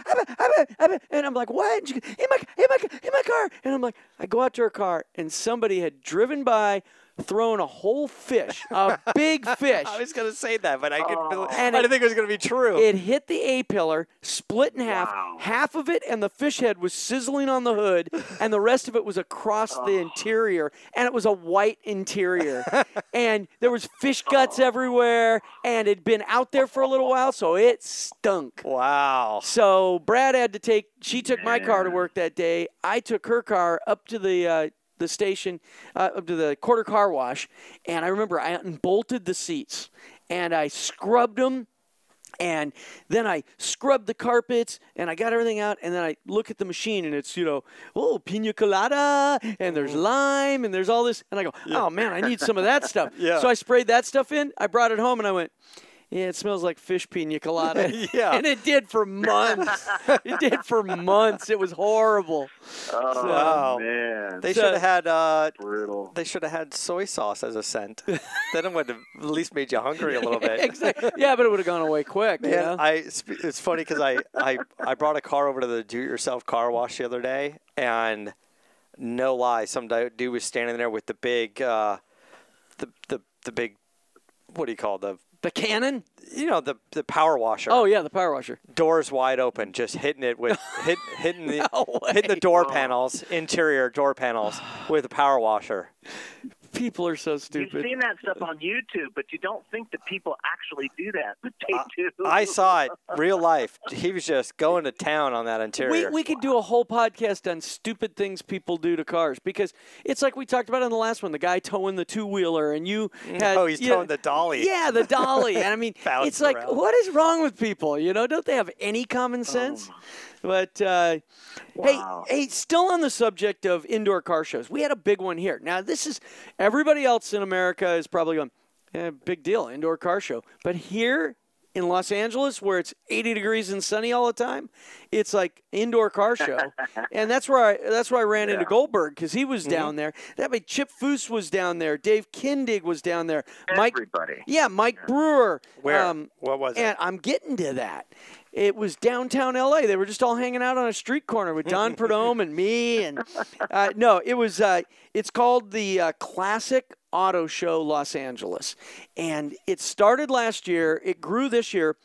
and I'm like, what? And she goes, in my car. And I'm like, I go out to her car, and somebody had driven by, thrown a whole fish, a big fish. I was going to say that, but I didn't And think it was going to be true. It hit the A-pillar, split in half. Wow. Half of it and the fish head was sizzling on the hood, and the rest of it was across the interior, and it was a white interior. And there was fish guts everywhere, and it'd been out there for a little while, so it stunk. Wow. So Brad she took my car to work that day. I took her car up to the station, up to the quarter car wash, and I remember I unbolted the seats, and I scrubbed them, and then I scrubbed the carpets, and I got everything out, and then I look at the machine, and it's, pina colada, and there's lime, and there's all this, and I go, oh, man, I need some of that stuff. Yeah. So I sprayed that stuff in, I brought it home, and I went, yeah, it smells like fish pina colada. Yeah. And it did for months. It was horrible. Oh, Wow. man. They should have had Brutal. They should have had soy sauce as a scent. Then it would have at least made you hungry a little bit. Exactly. Yeah, but it would have gone away quick. You know? It's funny because I brought a car over to the do-it-yourself car wash the other day, and no lie, some dude was standing there with the big, the big, what do you call it? The cannon? The power washer. Oh, yeah, the power washer. Doors wide open, just hitting it with hitting the No way. hitting the door panels, interior door panels with a power washer. People are so You've stupid. seen that stuff on YouTube, but you don't think that people actually do that, but they do. I saw it real life. He was just going to town on that interior. We could do a whole podcast on stupid things people do to cars because it's like we talked about in the last one, the guy towing the two-wheeler, and you had... he's towing the dolly. Yeah, the dolly. And I mean, Bouncing it's like, around. what is wrong with people? Don't they have any common sense? But, Wow. hey, still on the subject of indoor car shows, we had a big one here. Now, everybody else in America is probably going, big deal, indoor car show. But here in Los Angeles, where it's 80 degrees and sunny all the time, it's like indoor car show. And that's where I ran into Goldberg because he was down there. That way, Chip Foose was down there. Dave Kindig was down there. Everybody. Mike Brewer. Where? What was it? And I'm getting to that. It was downtown L.A. They were just all hanging out on a street corner with Don Perdome and me. And no, it was. It's called the Classic Auto Show Los Angeles, and it started last year. It grew this year.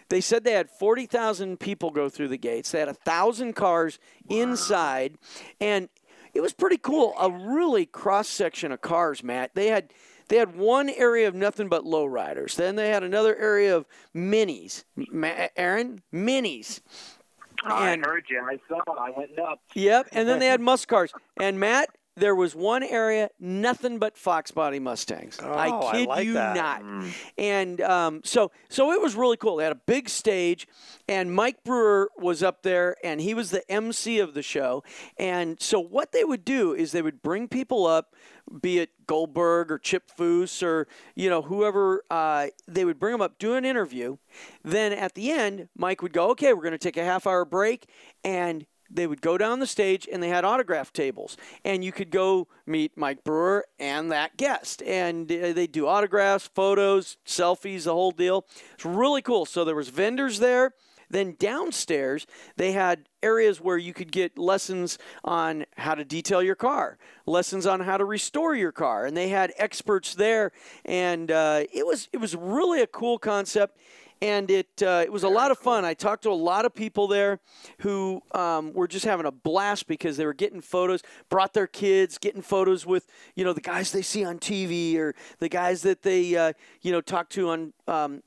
They said they had 40,000 people go through the gates. They had 1,000 cars inside, and it was pretty cool. A really cross section of cars, Matt. They had one area of nothing but lowriders. Then they had another area of minis. Aaron, minis. I heard you. I saw. I went nuts. Yep. And then they had muscle cars. And Matt, there was one area, nothing but Fox body Mustangs. Oh, I kid like you that. not. And so it was really cool. They had a big stage, and Mike Brewer was up there, and he was the MC of the show. And so what they would do is they would bring people up, be it Goldberg or Chip Foose or, whoever, they would bring them up, do an interview. Then at the end, Mike would go, okay, we're going to take a half-hour break, and they would go down the stage, and they had autograph tables. And you could go meet Mike Brewer and that guest. And they do autographs, photos, selfies, the whole deal. It's really cool. So there was vendors there. Then downstairs, they had areas where you could get lessons on how to detail your car, lessons on how to restore your car. And they had experts there. And it was really a cool concept. And it was a lot of fun. I talked to a lot of people there who were just having a blast because they were getting photos, brought their kids, getting photos with, the guys they see on TV or the guys that they, talk to on,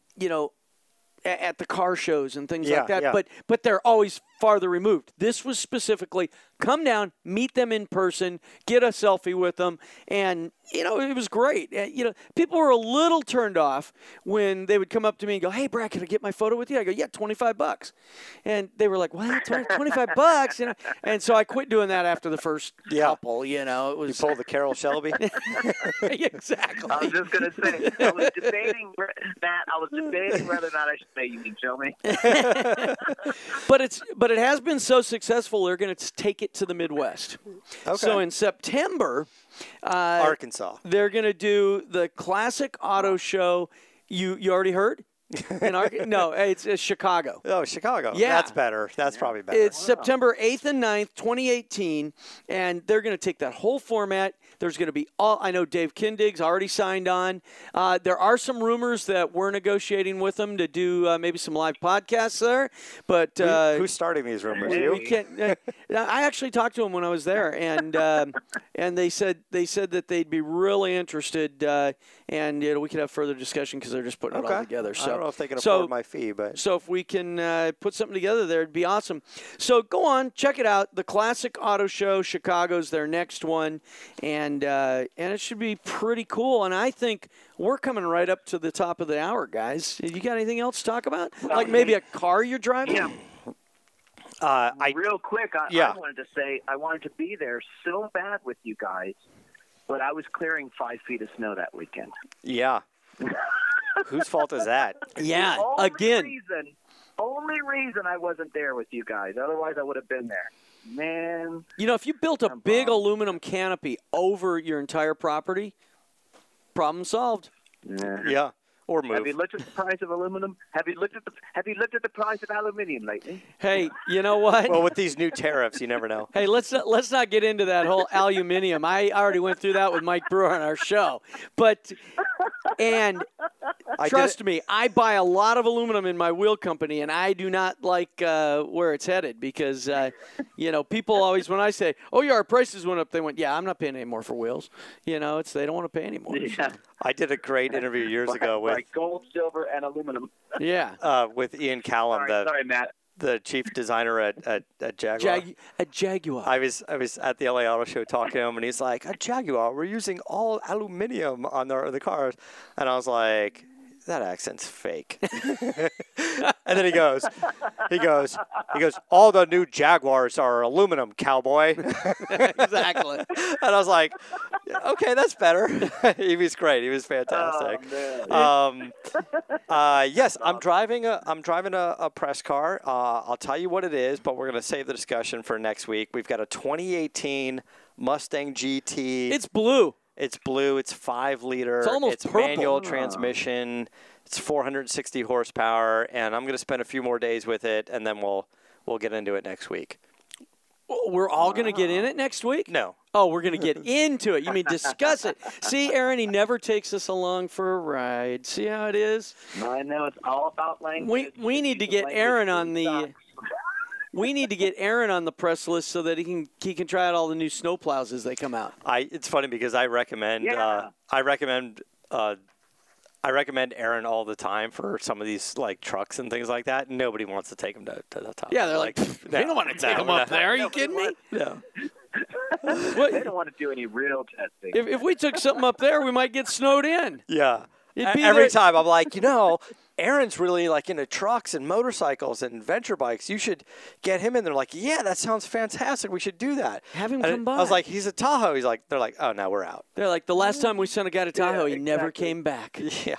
at the car shows and things like that. Yeah. But they're always farther removed. This was specifically come down, meet them in person, get a selfie with them, and it was great. People were a little turned off when they would come up to me and go, "Hey, Brad, can I get my photo with you?" I go, "Yeah, $25." And they were like, "What? $25?" And so I quit doing that after the first couple. It was You pulled the Carol Shelby. Exactly. I was just going to say, I was debating, Matt. I was debating whether or not I should say you can show me. But it has been so successful. They're going to take it to the Midwest. Okay. So in September, Arkansas. they're going to do the Classic Auto Show. You already heard? No, it's Chicago. Oh, Chicago. Yeah. That's better. That's probably better. It's September 8th and 9th, 2018, and they're going to take that whole format. There's going to be I know Dave Kindig's already signed on. There are some rumors that we're negotiating with them to do maybe some live podcasts there. But who's starting these rumors? You? we can't. I actually talked to them when I was there, and they said that they'd be really interested, and we could have further discussion because they're just putting it all together. So I don't know if they can afford my fee, but so if we can put something together there, it'd be awesome. So go on, check it out. The Classic Auto Show, Chicago's their next one, and it should be pretty cool. And I think we're coming right up to the top of the hour, guys. You got anything else to talk about? Like maybe a car you're driving? Yeah. Real quick, I wanted to say I wanted to be there so bad with you guys, but I was clearing 5 feet of snow that weekend. yeah. Whose fault is that? Yeah, Only reason I wasn't there with you guys. Otherwise, I would have been there. Man. If you built a big aluminum canopy over your entire property, problem solved. Yeah. Or move. Have you looked at the price of aluminum? Have you looked at the price of aluminium lately? Hey, you know what? Well, with these new tariffs, you never know. Hey, let's not get into that whole aluminium. I already went through that with Mike Brewer on our show. Trust me, I buy a lot of aluminum in my wheel company, and I do not like where it's headed because, people always, when I say, "Oh, yeah, our prices went up," they went, "Yeah, I'm not paying any more for wheels." They don't want to pay any more. Yeah. I did a great interview years ago with gold, silver, and aluminum. Yeah. with Ian Callum, Sorry, Matt. the chief designer at Jaguar. At Jaguar. I was at the LA Auto Show talking to him, and he's like, "At Jaguar, we're using all aluminum on the cars," and I was like, "That accent's fake." And then he goes, "All the new Jaguars are aluminum, cowboy." Exactly. And I was like, "Okay, that's better." He was great. He was fantastic. Yes, I'm driving a press car. I'll tell you what it is, but we're going to save the discussion for next week. We've got a 2018 Mustang GT. It's blue. It's blue. It's 5-liter. It's almost purple. Manual transmission. It's 460 horsepower, and I'm going to spend a few more days with it, and then we'll get into it next week. We're all going to get in it next week? No. Oh, we're going to get into it. You mean discuss it. See, Aaron, he never takes us along for a ride. See how it is? I know it's all about language. We need to get Aaron on the we need to get Aaron on the press list so that he can try out all the new snowplows as they come out. It's funny because I recommend Aaron all the time for some of these like trucks and things like that. Nobody wants to take him to the top. Yeah, they're like they don't want to take him up there. Are you kidding me? No. They don't want to do any real testing. If we took something up there, we might get snowed in. Yeah. Every Every time I'm like, Aaron's really like into trucks and motorcycles and venture bikes. You should get him in there. Like, yeah, that sounds fantastic. We should do that. Have him And come by. I was like, he's a Tahoe. They're like, oh, no, we're out. They're like, the last time we sent a guy to Tahoe, he never exactly. came back. Yeah.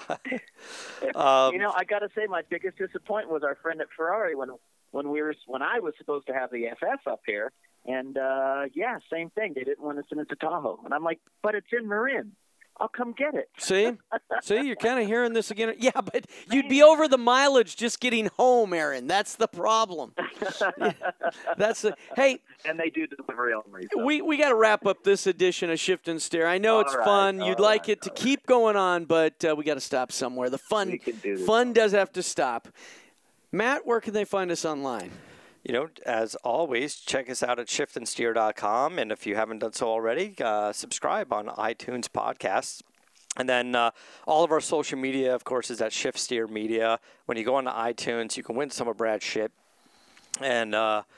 I got to say, my biggest disappointment was our friend at Ferrari when I was supposed to have the FF up here, and same thing. They didn't want to send it to Tahoe, and I'm like, but it's in Marin. I'll come get it. See, you're kind of hearing this again. Yeah, but you'd be over the mileage just getting home, Aaron. That's the problem. Hey. And they do delivery only. So. We got to wrap up this edition of Shift and Steer. I know it's fun. You'd like it to keep going on, but we got to stop somewhere. The fun does have to stop. Matt, where can they find us online? As always, check us out at shiftandsteer.com. And if you haven't done so already, subscribe on iTunes podcasts. And then all of our social media, of course, is at Shift Steer Media. When you go onto iTunes, you can win some of Brad's shit. And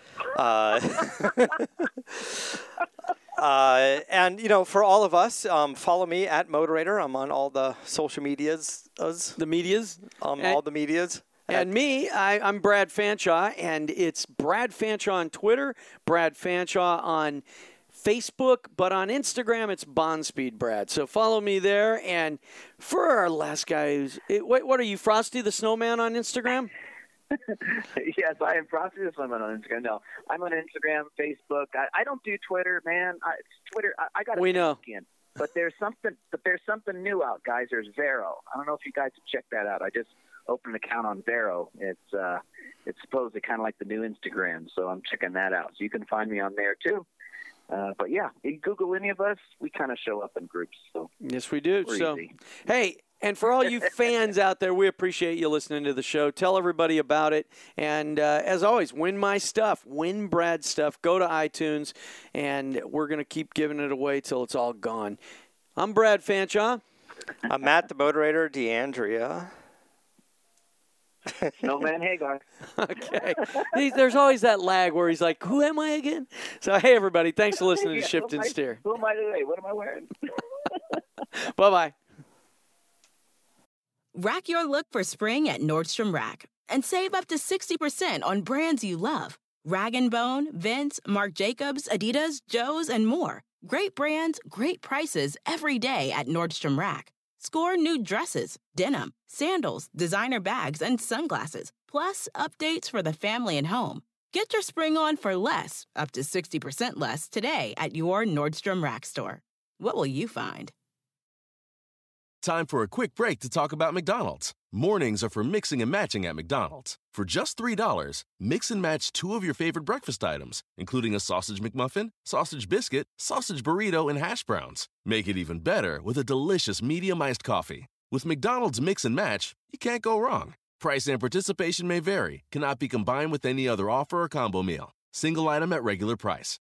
for all of us, follow me at Moderator. I'm on all the social medias. The medias? All the medias. And me, I'm Brad Fanshaw, and it's Brad Fanshaw on Twitter, Brad Fanshaw on Facebook, but on Instagram, it's Bondspeed Brad. So follow me there. And for our last guy, what are you, Frosty the Snowman on Instagram? Yes, I am Frosty the Snowman on Instagram. No, I'm on Instagram, Facebook. I don't do Twitter, man. Twitter, I got a skin. But there's something new out, guys. There's Vero. I don't know if you guys have checked that out. I just opened an account on Vero. It's supposedly kind of like the new Instagram, so I'm checking that out. So you can find me on there too. But yeah, you Google any of us, we kind of show up in groups. So yes, we do. So easy. Hey, and for all you fans out there, we appreciate you listening to the show. Tell everybody about it. And as always, win my stuff, win Brad's stuff. Go to iTunes, and we're going to keep giving it away till it's all gone. I'm Brad Fanshaw. I'm Matt, the Moderator, DeAndrea. Snowman Hagar. Okay. There's always that lag where he's like, who am I again? So, hey, everybody, thanks for listening to Shift and Steer. Who am I today? What am I wearing? Bye-bye. Rack your look for spring at Nordstrom Rack and save up to 60% on brands you love. Rag & Bone, Vince, Marc Jacobs, Adidas, Joe's, and more. Great brands, great prices every day at Nordstrom Rack. Score new dresses, denim, sandals, designer bags, and sunglasses, plus updates for the family and home. Get your spring on for less, up to 60% less, today at your Nordstrom Rack store. What will you find? Time for a quick break to talk about McDonald's. Mornings are for mixing and matching at McDonald's. For just $3, mix and match 2 of your favorite breakfast items, including a sausage McMuffin, sausage biscuit, sausage burrito, and hash browns. Make it even better with a delicious medium iced coffee. With McDonald's Mix and Match, you can't go wrong. Price and participation may vary, cannot be combined with any other offer or combo meal. Single item at regular price.